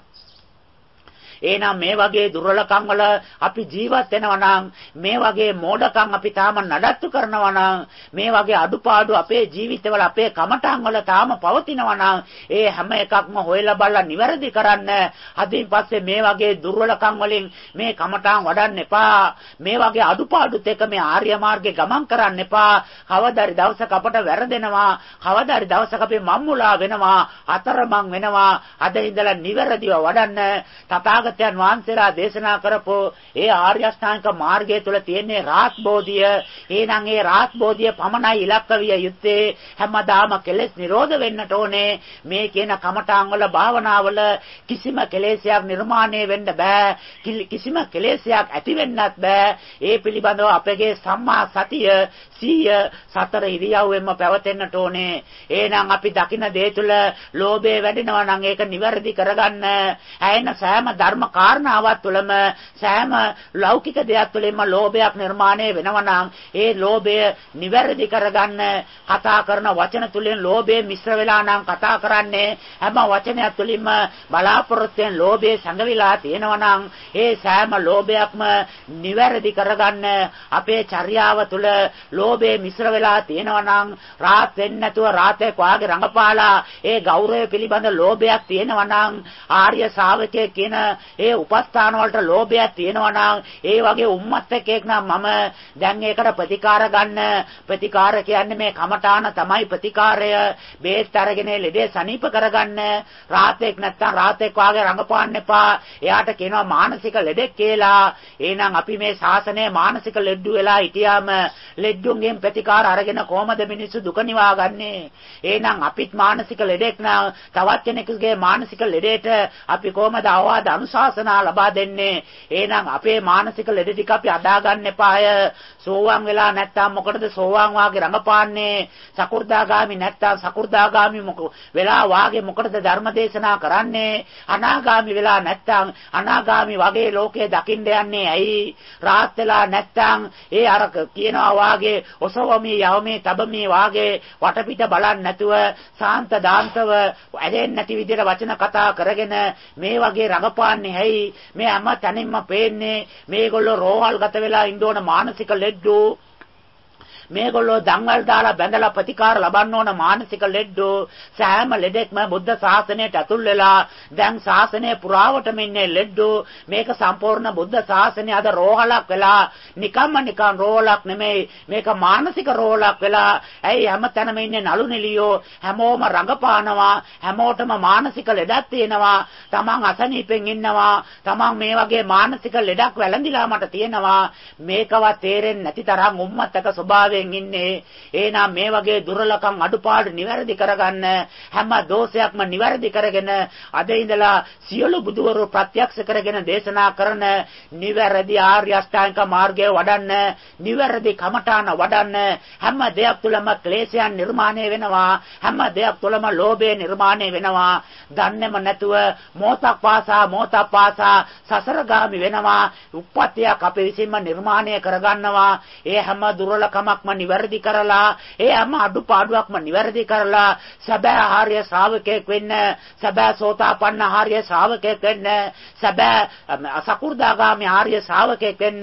එහෙනම් මේ වගේ දුර්වලකම් වල අපි ජීවත් වෙනවා නම්, මේ වගේ මෝඩකම් අපි තාම නඩත්තු කරනවා නම්, මේ වගේ අඩුපාඩු අපේ ජීවිතවල අපේ කමටහන් වල තාම පවතිනවා නම්, ඒ හැම එකක්ම හොයලා බලලා නිවැරදි කරන්න. අදින් පස්සේ මේ වගේ දුර්වලකම් වලින් මේ කමටහන් වඩන්න එපා. මේ වගේ අඩුපාඩුත් එක්ක මේ ආර්ය මාර්ගේ ගමන් කරන්න එපා. කවදාරි දවසක අපට වැරදෙනවා. කවදාරි දවසක අපි මම්මුලා වෙනවා. අතරමං වෙනවා. අද ඉඳලා නිවැරදිව වඩන්න. තථාගත යන් වහන්සේලා දේශනා කරපෝ ඒ ආර්ය අෂ්ටාංගික මාර්ගය තුල තියෙන රාත් බෝධිය. එහෙනම් ඒ රාත් බෝධිය පමණයි ඉලක්ක විය යුත්තේ. හැමදාම කෙලෙස් නිරෝධ වෙන්නට ඕනේ. මේ කියන කමඨාන් වල භාවනාවල කිසිම කෙලෙසයක් නිර්මාණය වෙන්න බෑ. කිසිම කෙලෙසයක් ඇති වෙන්නත් බෑ. ඒ පිළිබඳව අපගේ සම්මා සතිය සීය සතර ඉරියව්වෙන්ම පැවතෙන්නට ඕනේ. එහෙනම් අපි දකින දේ තුල ලෝභය වැඩෙනවා නම් ඒක නිවැරදි කරගන්න. ඇයෙන සෑම ධර්ම කාරණාවක් තුළම සෑම ලෞකික දෙයක් තුළින්ම ලෝභයක් නිර්මාණය වෙනවා නම් ඒ ලෝභය නිවැරදි කරගන්න. කතා කරන වචන තුළින් ලෝභය මිශ්‍ර වෙලා නම් කතා කරන්නේ හැම වචනයක් තුළින්ම බලාපොරොත්තුෙන් ලෝභය සංගවිලා තියෙනවා නම් ඒ සෑම ලෝභයක්ම නිවැරදි කරගන්න. අපේ චර්යාව තුළ ලෝභය මිශ්‍ර වෙලා තියෙනවා නම් රාත් වෙන්නේ නැතුව රාතේ වාගේ රඟපාලා ඒ ගෞරවය පිළිබඳ ලෝභයක් තියෙනවා නම් ආර්ය ශාවකයෙක් කියන ඒ උපස්ථාන වලට ලෝභයක් තියෙනවා නම් ඒ වගේ උම්මත්තකෙක් නම් මම දැන් ඒකට ප්‍රතිකාර ගන්න ප්‍රතිකාර කියන්නේ මේ කමඨාන තමයි ප්‍රතිකාරය බේත් අරගෙන ලෙඩේ සනීප කරගන්න රාතෙක් නැත්තම් රාතෙක් වාගේ රඟපාන්න එපා එයාට කියනවා මානසික ලෙඩෙක් කියලා එහෙනම් අපි මේ ශාසනයේ මානසික ලෙඩු වෙලා හිටියාම ලෙඩුන්ගෙන් ප්‍රතිකාර අරගෙන කොහමද මිනිස්සු දුක නිවාගන්නේ එහෙනම් අපිත් මානසික ලෙඩෙක් නම් තවත් කෙනෙකුගේ මානසික ලෙඩේට අපි කොහමද අවවාද අනුශාසනා ලබා දෙන්නේ එහෙනම් අපේ මානසික ලෙඩ ටික අපි අදා ගන්න එපාය සෝවාන් වෙලා නැත්තම් මොකටද සෝවාන් වාගේ රඟපාන්නේ සකු르දාගාමි නැත්තම් සකු르දාගාමි වෙලා වාගේ මොකටද ධර්ම දේශනා කරන්නේ අනාගාමි වෙලා නැත්තම් අනාගාමි වගේ ලෝකේ දකින්න යන්නේ ඇයි රාත් වෙලා නැත්තම් ඒ අර කියනවා වාගේ ඔසවමි යවමි තබමි වාගේ වටපිට බලන්නේ නැතුව සාන්ත දාන්තව ඇදෙන්නේ නැති විදිහට වචන කතා කරගෙන මේ වගේ රඟපාන්නේ ඇයි මේ හැම තැනින්ම පේන්නේ මේගොල්ලෝ රෝහල් ගත වෙලා ඉන්න ඕන මානසික ලෙඩ්ඩු මේගොල්ලෝ දඟල් දාලා බැඳලා ප්‍රතිකාර ලබන්න ඕන මානසික ලෙඩ්ඩෝ සෑම ලෙඩෙක්ම බුද්ධ ශාසනයට ඇතුල් වෙලා දැන් ශාසනය පුරාවටම ඉන්නේ ලෙඩ්ඩෝ මේක සම්පූර්ණ බුද්ධ ශාසනය අද රෝහලක් වෙලා නිකම්ම නිකන් රෝහලක් නෙමෙයි මේක මානසික රෝහලක් වෙලා ඇයි හැමතැනම ඉන්නේ නළු නිලියෝ හැමෝම රඟපානවා හැමෝටම මානසික ලෙඩක් තියෙනවා තමන් අසනීපෙන් ඉන්නවා තමන් මේ වගේ මානසික ලෙඩක් වැළඳිලා මට තියෙනවා මේකවත් තේරෙන්නේ නැති තරම් උම්මත්තක ස්වභාවය ඉන්නේ එහෙනම් මේ වගේ දුර්ලකම් අඩුපාඩු නිවැරදි කරගන්න හැම දෝෂයක්ම නිවැරදි කරගෙන අද ඉඳලා සියලු බුදුවරු ප්‍රත්‍යක්ෂ කරගෙන දේශනා කරන නිවැරදි ආර්ය අෂ්ටාංගික මාර්ගය වඩන්න නිවැරදි කමඨාන වඩන්න හැම දෙයක් තුළම ක්ලේශයන් නිර්මාණය වෙනවා හැම දෙයක් තුළම ලෝභය නිර්මාණය වෙනවා දන්නේම නැතුව මොහොතක් පාසා මොහොතක් පාසා සසරගාමි වෙනවා උප්පත්තියක් අපේ විසින්ම නිර්මාණය කරගන්නවා ඒ හැම දුර්ලකමක්ම නිවැරදි කරලා ඒ හැම අඩුපාඩුවක්ම නිවැරදි කරලා සබෑ ආර්ය ශ්‍රාවකයෙක් වෙන්න සබෑ සෝතාපන්න ආර්ය ශ්‍රාවකයෙක් වෙන්න සබෑ අසකු르දාගාමී ආර්ය ශ්‍රාවකයෙක් වෙන්න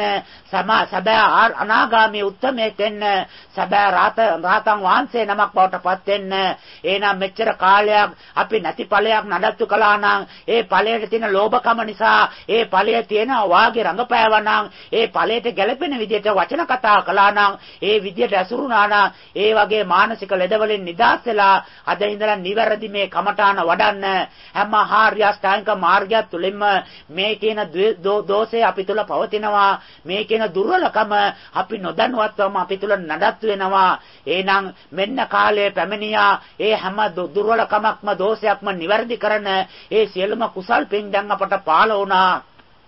සබෑ අනාගාමී උත්තමයෙක් වෙන්න සබෑ රාත රාතන් වහන්සේ නමක් බවට පත් වෙන්න එහෙනම් මෙච්චර කාලයක් අපි නැති ඵලයක් නඩත්තු කළා නම් ඒ ඵලයට තියෙන ලෝභකම නිසා ඒ ඵලයේ තියෙන වාගේ රඟපෑවා නම් ඒ ඵලයට ගැළපෙන විදිහට වචන කතා කළා නම් ඒ විදියට ඇසුරුනා නම් ඒ වගේ මානසික ලෙඩවලින් නිදහස් වෙලා අද ඉඳලා නිවැරදි මේ කමඨාන වඩන්න හැම ආර්ය අෂ්ටාංගික මාර්ගය තුළින්ම මේ කියන දෝෂය අපි තුල පවතිනවා මේ කියන දුර්වලකම අපි නොදැනුවත්වම අපි තුල නඩත්තු වෙනවා එහෙනම් මෙන්න කාලය පැමිණියා ඒ හැම දුර්වලකමක්ම දෝෂයක්ම නිවැරදි කරන ඒ සියලුම කුසල් පින් දැන් අපට පාළ වුණා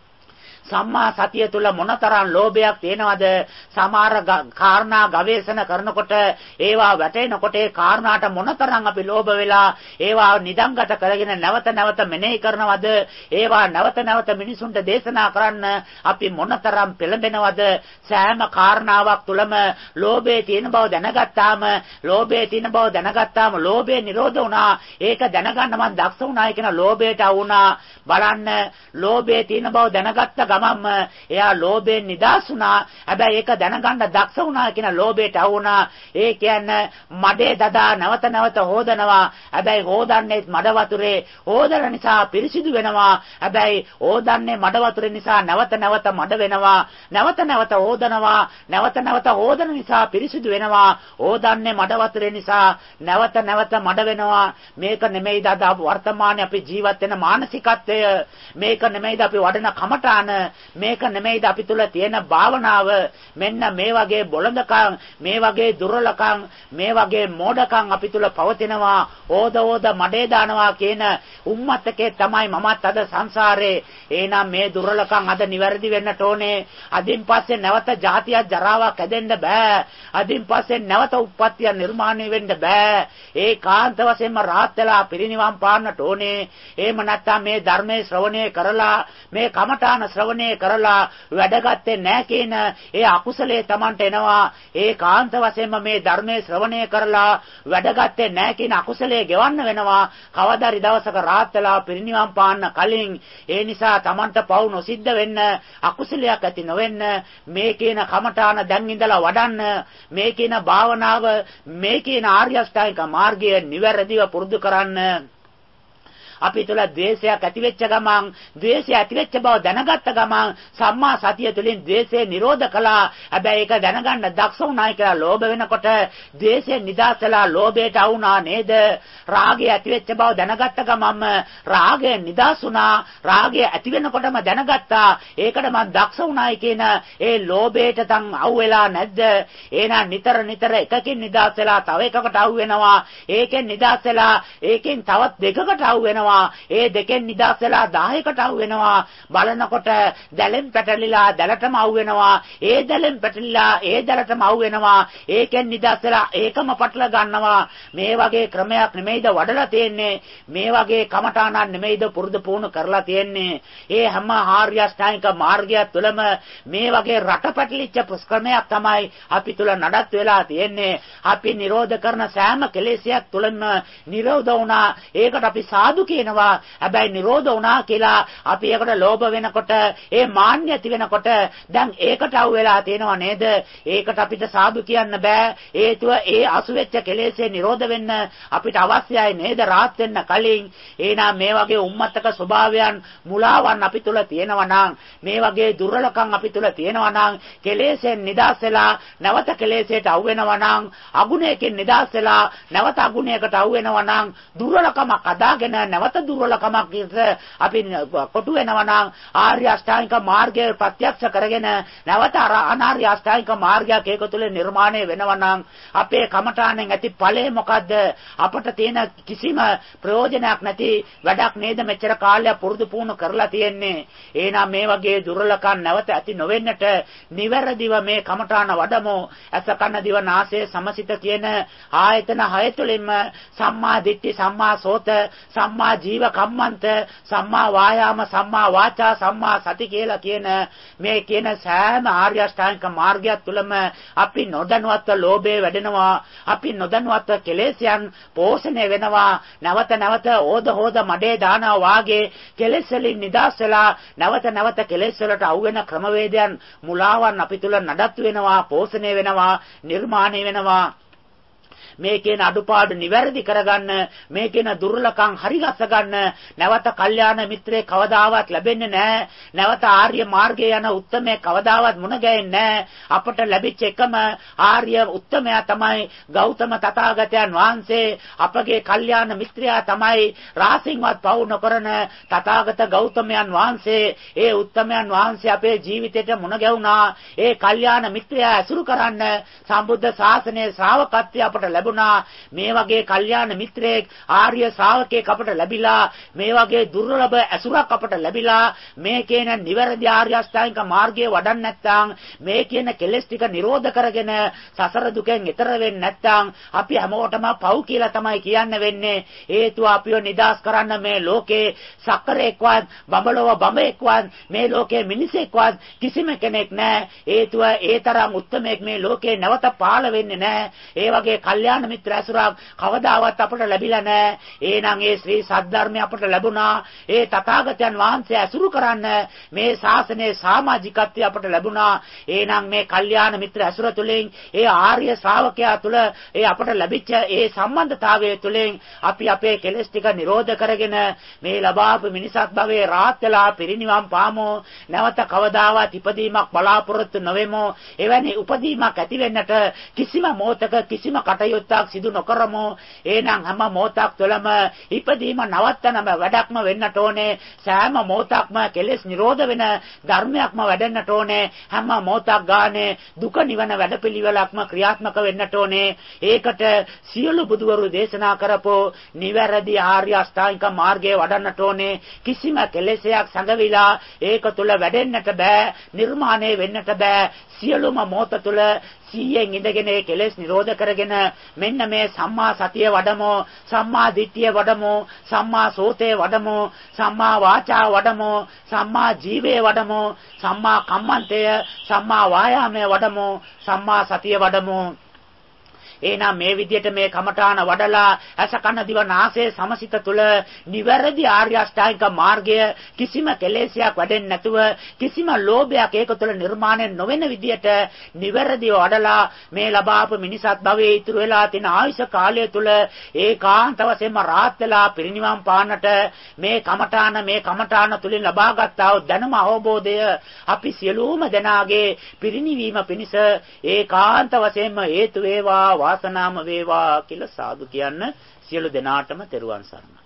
සම්මා සතිය තුල මොනතරම් ලෝභයක් තියෙනවද සමහර කාරණා ගවේෂණ කරනකොට ඒවා වැටෙනකොට ඒ කාරණාට මොනතරම් අපි ලෝභ වෙලා ඒවා නිදංගත කරගෙන නැවත නැවත මෙනෙහි කරනවද ඒවා නැවත නැවත මිනිසුන්ට දේශනා කරන්න අපි මොනතරම් පෙළඹෙනවද සෑම කාරණාවක් තුලම ලෝභයේ තියෙන බව දැනගත්තාම ලෝභයේ තියෙන බව දැනගත්තාම ලෝභය නිරෝධ වුණා ඒක දැනගන්න මම දක්ෂ වුණායි කියන ලෝභයට වුණා බලන්න ලෝභයේ තියෙන බව දැනගත්ත ගමන්ම එයා ලෝභයෙන් නිදහස් වුණා. හැබැයි ඒක දැනගන්න දක්ෂ වුණා කියන ලෝභයට වුණා. ඒ කියන්නේ මඩේ දදා නැවත නැවත හොදනවා. හැබැයි හොදන්නේ මඩ වතුරේ. හොදන නිසා පිරිසිදු වෙනවා. හැබැයි හොදන්නේ මඩ වතුරේ නිසා නැවත නැවත මඩ වෙනවා. නැවත නැවත හොදනවා. නැවත නැවත හොදන නිසා පිරිසිදු වෙනවා. හොදන්නේ මඩ වතුරේ නිසා නැවත නැවත මඩ වෙනවා. මේක නෙමෙයිද අද වර්තමානයේ අපි ජීවත් වෙන මානසිකත්වය. මේක නෙමෙයිද අපි වඩන කමඨාන. මේක නෙමෙයිද අපි තුල තියෙන භාවනාව. මෙන්න මේ වගේ බොළඳකම්, මේ වගේ දුර්වලකම්, මේ වගේ මෝඩකම් අපි තුල පවතිනවා. ඕද ඕද මඩේ දානවා කියන උම්මත්තකේ තමයි මමත් අද සංසාරේ. එහෙනම් මේ දුර්වලකම් අද නිවැරදි වෙන්නට ඕනේ. අදින් පස්සේ නැවත ජාතියක් ජරාවක් හැදෙන්න බෑ. අදින් පස්සේ නැවත උප්පත්තිය නිර්මාණය වෙන්න බෑ. ඒකාන්ත වශයෙන්ම රාහත් වෙලා පිරිනිවන් පාන්නට ඕනේ. එහෙම නැත්නම් මේ ධර්මයේ ශ්‍රවණය කරලා මේ කමඨාන ශ්‍රවණය කරලා වැඩගත්තේ නැහැ කියන ඒ අකුසලයේ Tamanට එනවා. ඒකාන්ත වශයෙන්ම මේ ධර්මයේ ශ්‍රවණය කරලා වැඩගත්තේ නැහැ කියන අකුසලයේ ගෙවන්න වෙනවා. කවදාරි දවසක රාහත් වෙලා පිරිනිවන් පාන්න කලින් ඒ නිසා Tamanට පව් නොසිද්ධ වෙන්න, අකුසලයක් ඇති නොවෙන්න මේ කියන කමඨාන දැන් ඉඳලා වඩන්න. මේ කියන භාවනාව, මේ කියන ආර්ය අෂ්ටාංගික මාර්ගය නිවැරදිව පුරුදු කරන්න. අපි තුල ද්වේෂයක් ඇති වෙච්ච ගමන් ද්වේෂය ඇති වෙච්ච බව දැනගත්ත ගමන් සම්මා සතිය තුළින් ද්වේෂය නිරෝධ කළා. හැබැයි ඒක දැනගන්න දක්ෂ වුණායි කියලා ලෝභ වෙනකොට ද්වේෂයෙන් නිදාසලා ලෝභයට આવුණා නේද? රාගය ඇති වෙච්ච බව දැනගත්ත ගමන්ම රාගය නිදාසුණා. රාගය ඇති වෙනකොටම දැනගත්තා. ඒකට මම දක්ෂ වුණායි කියන ඒ ලෝභයට තන් අවු වෙලා නැද්ද? එහෙනම් නිතර නිතර එකකින් නිදාස් වෙලා තව එකකට අවු වෙනවා. ඒකෙන් නිදාස් වෙලා ඒකෙන් තවත් දෙකකට අවු වෙනවා. ඒ දෙකෙන් නිදාස් වෙලා දහයකට අවු වෙනවා. බලනකොට දැලෙන් පැටලිලා දැලටම අවු වෙනවා. ඒ දැලෙන් පැටලිලා ඒ දැලටම අවු වෙනවා. ඒකෙන් නිදාස් වෙලා ඒකම පටල ගන්නවා. මේ වගේ ක්‍රමයක් නෙමෙයිද වඩලා තියෙන්නේ? මේ වගේ කමඨාණන් නෙමෙයිද පුරුදු පුහුණු කරලා තියෙන්නේ? ඒ හැම ආර්ය අෂ්ටාංගික මාර්ගය තුළම මේ වගේ රටපැටලිච්ච ක්‍රමයක් තමයි අපි තුල නඩත්තු වෙලා තියෙන්නේ. අපි නිරෝධ කරන සෑම කෙලෙසයක් තුළම නිරෝධ වුණා. ඒකට අපි සාදු කියනවා. හැබැයි නිරෝධ වුණා කියලා අපි ඒකට ලෝභ වෙනකොට ඒ මාන්නය ඇති වෙනකොට දැන් ඒකට අවු වෙලා තියෙනව නේද? ඒකට අපිට සාදු කියන්න බෑ. හේතුව ඒ අසු වෙච්ච කෙලෙසේ නිරෝධ වෙන්න අපිට අවශ්‍යයි නේද? රාහත් වෙන්න කලින්. එහෙනම් මේ වගේ උම්මත්තක ස්වභාවයන් මුලාවන් අපි තුල තියෙනවා නම් මේ වගේ දුර්වලකම් අපි තුල තියෙනවා නම් කෙලෙසෙන් නිදහස් වෙලා නැවත කෙලෙසයට අවු වෙනවා නම් අගුණයකින් නිදහස් වෙලා නැවත අගුණයකට අවු වෙනවා නම් දුර්වලකමක් අදාගෙන නැවත දුර්වලකමක් අපි කොටු වෙනවා නම් ආර්ය අෂ්ටාංගික මාර්ගය ප්‍රත්‍යක්ෂ කරගෙන නැවත අනාර්ය අෂ්ටාංගික මාර්ගයක් ඒක තුළ නිර්මාණය වෙනවා නම් අපේ කමඨාණෙන් ඇති ඵලය මොකද්ද? අපට තියෙන කිසිම ප්‍රයෝජනයක් නැති වැඩක් නේද මෙච්චර කාලයක් පුරුදු පුහුණු කරලා තියෙන්නේ. එහෙනම් මේ වගේ දුර්වලකම් නැවත ඇති නොවෙන්නට නිවැරදිව මේ කමඨාන වඩමු. ඇස කන දිව නාසය සමසිත කියන ආයතන හය තුළින්ම සම්මා දිට්ඨි සම්මා සෝත සම්මා ජීව කම්මන්ත සම්මා වායාම සම්මා වාචා සම්මා සති කියලා කියන මේ කියන සෑම ආර්ය අෂ්ටාංගික මාර්ගය තුළම අපි නොදැනුවත්ව ලෝභය වැඩෙනවා. අපි නොදැනුවත්ව කෙලෙස්යන් පෝෂණය වෙනවා. නැවත නැවත ඕද හෝද මඩේ දානවා වාගේ කෙලෙස් වලින් නිදහස් වෙලා නැවත නැවත කෙලෙස් වලට අවු වෙන ක්‍රමවේදයන් මුලාවන් අපි තුල නඩත්තු වෙනවා, පෝෂණය වෙනවා, නිර්මාණය වෙනවා. මේ කියන අඩුපාඩු නිවැරදි කරගන්න, මේ කියන දුර්ලකම් හරිගස්ස ගන්න නැවත කල්යාණ මිත්‍රේ කවදාවත් ලැබෙන්නේ නැහැ. නැවත ආර්ය මාර්ගයේ යන උත්මේ කවදාවත් මුණ ගැහෙන්නේ නැහැ. අපට ලැබිච්ච එකම ආර්ය උත්මයා තමයි ගෞතම තථාගතයන් වහන්සේ. අපගේ කල්යාණ මිත්‍රයා තමයි රාසින්වත් පවු නොකරන තථාගත ගෞතමයන් වහන්සේ. ඒ උත්මයන් වහන්සේ අපේ ජීවිතයට මුණ ගැහුණා. ඒ කල්යාණ මිත්‍රයා ඇසුරු කරන්න සම්බුද්ධ ශාසනයේ ශ්‍රාවකත්වය අපට ලැබුණා. මේ වගේ කල්යාණ මිත්‍රයෙක් ආර්ය ශ්‍රාවකයෙක් අපට ලැබිලා, මේ වගේ දුර්ලභ ඇසුරක් අපට ලැබිලා, මේ කියන නිවැරදි ආර්ය අෂ්ටාංගික මාර්ගයේ වඩන්න නැත්නම්, මේ කියන කෙලෙස් ටික නිරෝධ කරගෙන සසර දුකෙන් ඈතර වෙන්නේ නැත්නම් අපි හැමෝටම පව් කියලා තමයි කියන්න වෙන්නේ. හේතුව අපිව නිදාස් කරන්න මේ ලෝකේ සක්කරේක්වත් බඹලව බඹෙක්වත් මේ ලෝකේ මිනිසෙක්වත් කිසිම කෙනෙක් නැහැ. හේතුව ඒ තරම් උත්මයෙක් මේ ලෝකේ නැවත පහළ වෙන්නේ නැහැ. ඒ වගේ කල්යාණ මිත්‍ර ඇසුරක් කවදාවත් අපට ලැබිලා නැහැ. එහෙනම් ඒ ශ්‍රී සද්ධර්මය අපට ලැබුණා. ඒ තථාගතයන් වහන්සේ ඇසුරු කරන්න මේ ශාසනයේ සමාජිකත්වය අපට ලැබුණා. එහෙනම් මේ කල්යාණ මිත්‍ර ඇසුර තුළින් ඒ ආර්ය ශ්‍රාවකයා තුළ ඒ අපට ලැබිච්ච ඒ සම්බන්ධතාවය තුළින් අපි අපේ කෙලෙස් ටික නිරෝධ කරගෙන මේ ලබාපු මිනිසත් භවයේ රාහත් වෙලා පිරිනිවන් පාමු. නැවත කවදාවත් ඉපදීමක් බලාපොරොත්තු නොවෙමු. එවැනි උපදීමක් ඇති වෙන්නට කිසිම මොහතක කිසිම කටයුත්තක් සිදු නොකරමු. එහෙනම් හැම මොහොතක් තුළම ඉපදීම නවත්තනම වැඩක්ම වෙන්නට ඕනේ. සෑම මොහොතක්ම කෙලෙස් නිරෝධ වෙන ධර්මයක්ම වැඩෙන්නට ඕනේ. හැම මොහොතක් ගානේ දුක නිවන වැඩපිළිවෙලක්ම ක්‍රියාත්මක වෙන්නට ඕනේ. ඒකට සියලු බුදුවරු දේශනා කරපෝ නිවැරදි ආර්ය අෂ්ටාංගික මාර්ගයේ වඩන්නට ඕනේ. කිසිම කෙලෙසයක් සංගවිලා ඒක තුළ වැඩෙන්නට බෑ, නිර්මාණය වෙන්නට බෑ. සියලුම මොහොත තුළ සීයෙන් ඉඳගෙන ඒ කෙලෙස් නිරෝධ කරගෙන මෙන්න මේ සම්මා සතිය වඩමු, සම්මා දිට්ඨිය වඩමු, සම්මා සෝතේ වඩමු, සම්මා වාචා වඩමු, සම්මා ජීවේ වඩමු, සම්මා කම්මන්තය, සම්මා වායාමයේ වඩමු, සම්මා සතිය වඩමු. එහෙනම් මේ විදිහට මේ කමඨාන වඩලා අස කන දිව නාසය සමසිත තුල නිවැරදි ආර්ය අෂ්ටාංගික මාර්ගය කිසිම කෙලෙසයක් වැඩෙන්නේ නැතුව කිසිම ලෝභයක් ඒක තුළ නිර්මාණය නොවන විදිහට නිවැරදිව වඩලා මේ ලබාපු මිනිසත් භවයේ ඉතුරු වෙලා තියෙන ආයුෂ කාලය තුල ඒකාන්ත වශයෙන්ම රාහත් වෙලා පිරිනිවන් පාන්නට මේ කමඨාන මේ කමඨාන තුලින් ලබාගත්තා වූ දැනුම අවබෝධය අපි සියලුම දෙනාගේ පිරිනිවීම පිණිස ඒකාන්ත වශයෙන්ම හේතු වේවා වාසනාම වේවා කියලා සාදු කියන්න සියලු දෙනාටම තෙරුවන් සරණයි.